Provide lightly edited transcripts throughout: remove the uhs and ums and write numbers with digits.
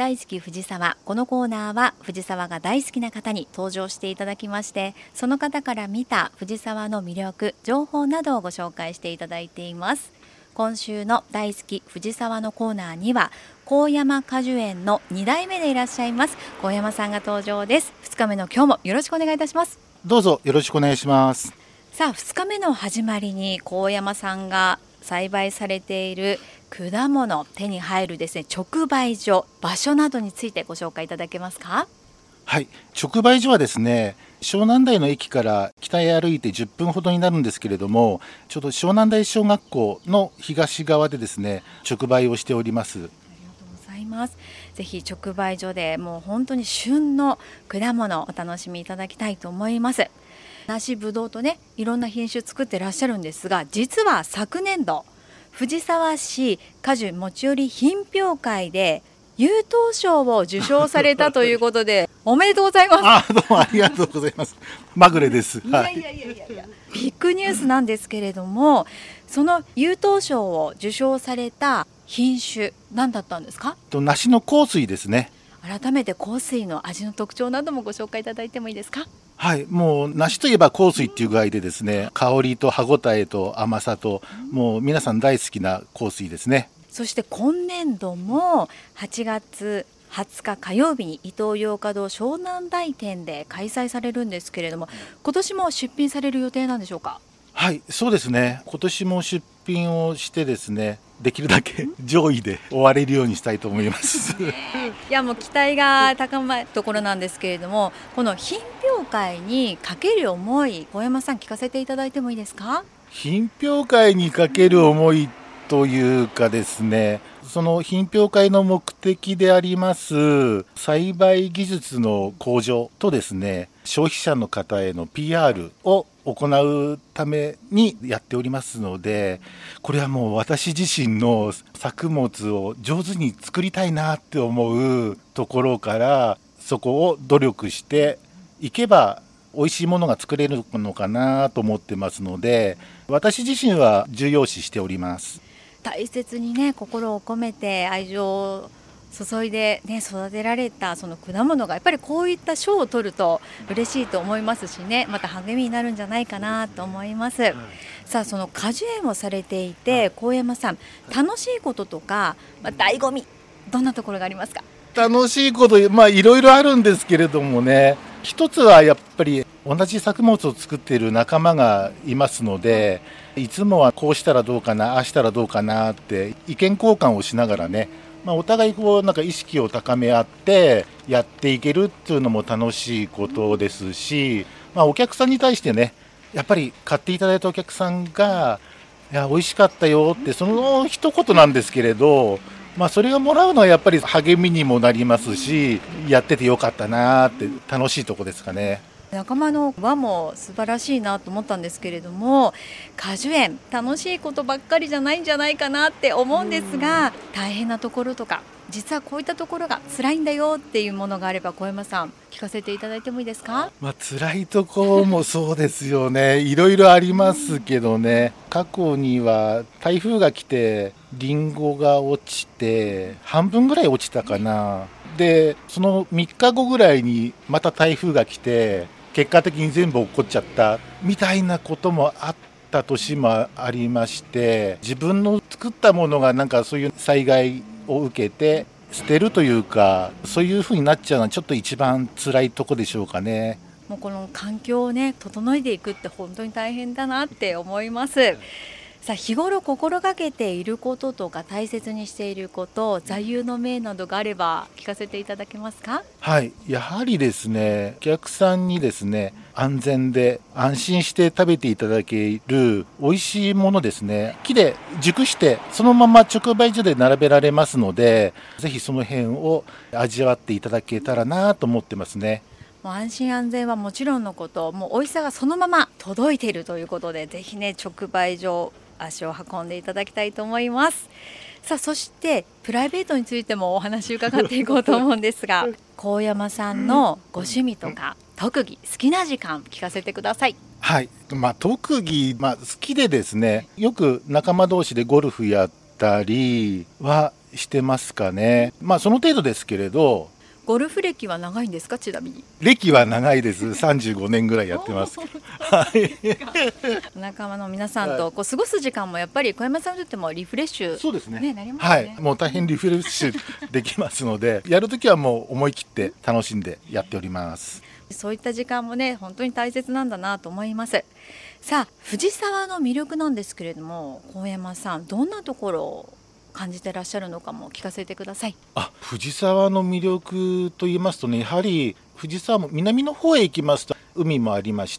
大好き藤沢。このコーナーは藤沢が大好きな方に登場していただきまして、その方から見た藤沢の魅力、情報などをご紹介していただいています。今週の大好き藤沢のコーナーには高山果樹園の2代目でいらっしゃいます高山さんが登場です。2日目の今日もよろしくお願いいたします。 どうぞよろしくお願いします。 さあ、2日目の始まりに高山さんが栽培されている果物、手に入るですね、直売所、場所などについてご紹介いただけますか？ はい、直売所はですね、湘南台の駅から北へ歩いて10分ほどになるんですけれども、ちょうど湘南台小学校の東側でですね、直売をしております。 ありがとうございます。ぜひ直売所でもう本当に旬の果物をお楽しみいただきたいと思います。梨、ぶどうとね、いろんな品種作ってらっしゃるんですが、実は昨年度藤沢市果樹持ち寄り品評会で優等賞を受賞されたということでおめでとうございます。 どうもありがとうございます。まぐれです。 いやビッグニュースなんですけれども、その優等賞を受賞された品種何だったんですか？ 梨の香水ですね。 改めて香水の味の特徴などもご紹介いただいてもいいですか？ はい、もう梨といえば香水っていう具合でですね、香りと歯ごたえと甘さと、もう皆さん大好きな香水ですね。 そして今年度も8月20日火曜日にイトーヨーカドー湘南台店で開催されるんですけれども、今年も出品される予定なんでしょうか？ はい、そうですね。今年も出品をしてですね、できるだけ上位で終われるようにしたいと思いますいや、もう期待が高まるところなんですけれども、この品評会にかける思い、小山さん聞かせていただいてもいいですか？ 品評会にかける思いというかですね、その品評会の目的であります栽培技術の向上とですね、消費者の方への PR を行うためにやっておりますので、これはもう私自身の作物を上手に作りたいなって思うところから、そこを努力していけば美味しいものが作れるのかなと思ってますので、私自身は重要視しております。 大切にね、心を込めて愛情を注いで、ね、育てられたその果物がやっぱりこういった賞を取ると嬉しいと思いますしね、また励みになるんじゃないかなと思います。さあ、その果樹園をされていて、高山さん、楽しいこととか、醍醐味、どんなところがありますか？ 楽しいこと、いろいろあるんですけれどもね、一つはやっぱり同じ作物を作っている仲間がいますので、いつもはこうしたらどうかな、ああしたらどうかなって意見交換をしながらね、お互いこうなんか意識を高め合ってやっていけるっていうのも楽しいことですし、お客さんに対してね、やっぱり買っていただいたお客さんが、いや美味しかったよってその一言なんですけれど、それをもらうのはやっぱり励みにもなりますし、やっててよかったなって楽しいとこですかね。 仲間の輪も素晴らしいなと思ったんですけれども、果樹園楽しいことばっかりじゃないんじゃないかなって思うんですが、大変なところとか、実はこういったところが辛いんだよっていうものがあれば、小山さん聞かせていただいてもいいですか？ 辛いところもそうですよね。いろいろありますけどね、過去には台風が来てリンゴが落ちて半分ぐらい落ちたかな。でその3日後ぐらいにまた台風が来て、結果的に全部落っこっちゃったみたいなこともあった年もありまして、自分の作ったものがなんかそういう災害を受けて捨てるというか、そういう風になっちゃうのはちょっと一番辛いとこでしょうかね。 もうこの環境をね、整えていくって本当に大変だなって思います。さあ、日頃心がけていることとか大切にしていること、座右の銘などがあれば聞かせていただけますか？ はい、やはりですね、お客さんにですね、安全で安心して食べていただける美味しいものですね、木で熟してそのまま直売所で並べられますので、ぜひその辺を味わっていただけたらなと思ってますね。 もう安心安全はもちろんのこと、もう美味しさがそのまま届いているということで、ぜひね、直売所足を運んでいただきたいと思います。さあ、そしてプライベートについてもお話伺っていこうと思うんですが、高山さんのご趣味とか特技、好きな時間聞かせてください。 はい、特技、好きでですね、よく仲間同士でゴルフやったりはしてますかね。その程度ですけれど。 ゴルフ歴は長いんですか？ちなみに。 歴は長いです。35年ぐらいやってます。はい。 仲間の皆さんとこう過ごす時間もやっぱり小山さんにとってもリフレッシュ、 そうですね。 なりますね。 はい。もう大変リフレッシュできますので、やるときはもう思い切って楽しんでやっております。 そういった時間もね、本当に大切なんだなと思います。さあ、藤沢の魅力なんですけれども、小山さんどんなところを感じてらっしゃるのかも聞かせてください。 藤沢の魅力と言いますとね、やはり藤沢も南の方へ行きますと海もありまして、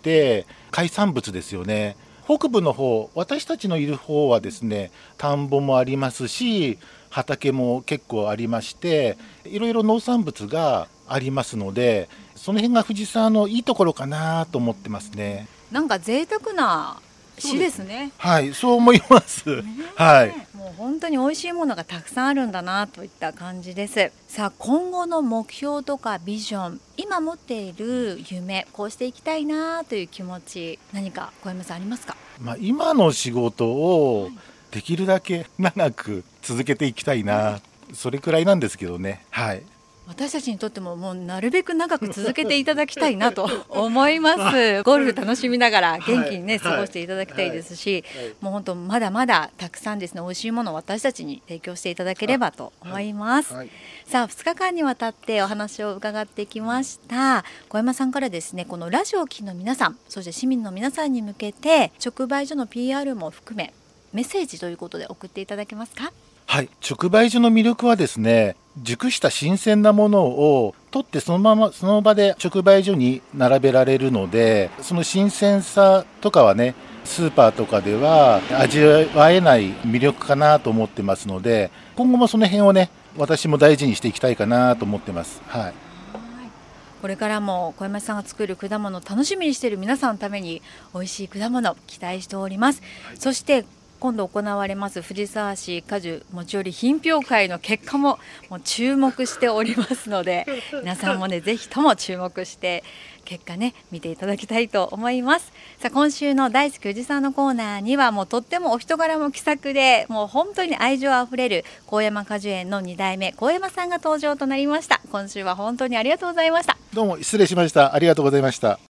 海産物ですよね。北部の方、私たちのいる方はですね、田んぼもありますし、畑も結構ありまして、いろいろ農産物がありますので、その辺が藤沢のいいところかなと思ってますね。 なんか贅沢な市ですね。 はい、そう思います。はい。 もう本当に美味しいものがたくさんあるんだなといった感じです。さあ、今後の目標とかビジョン、今持っている夢、こうしていきたいなという気持ち、何か小山さんありますか？ 今の仕事をできるだけ長く続けていきたいな、それくらいなんですけどね。はい。 私たちにとってももうなるべく長く続けていただきたいなと思います。ゴルフ楽しみながら元気にね、過ごしていただきたいですし、もう本当まだまだたくさんですね、美味しいものを私たちに提供していただければと思います。さあ、2日間にわたってお話を伺ってきました。小山さんからですね、このラジオを聴きの皆さん、そして市民の皆さんに向けて直売所の PR も含めメッセージということで送っていただけますか？ はい、直売所の魅力はですね、熟した新鮮なものを取ってその場で直売所に並べられるので、その新鮮さとかはね、スーパーとかでは味わえない魅力かなと思ってますので、今後もその辺をね、私も大事にしていきたいかなと思ってます。はい。 これからも小山さんが作る果物を楽しみにしている皆さんのために美味しい果物期待しております。そして今度行われます藤沢市果樹持ち寄り品評会の結果も注目しておりますので、皆さんもねぜひとも注目して結果ね見ていただきたいと思います。さあ、今週の大好き藤沢のコーナーにはもうとってもお人柄も気さくで、もう本当に愛情あふれる高山果樹園の2代目高山さんが登場となりました。今週は本当にありがとうございました。 どうも失礼しました。ありがとうございました。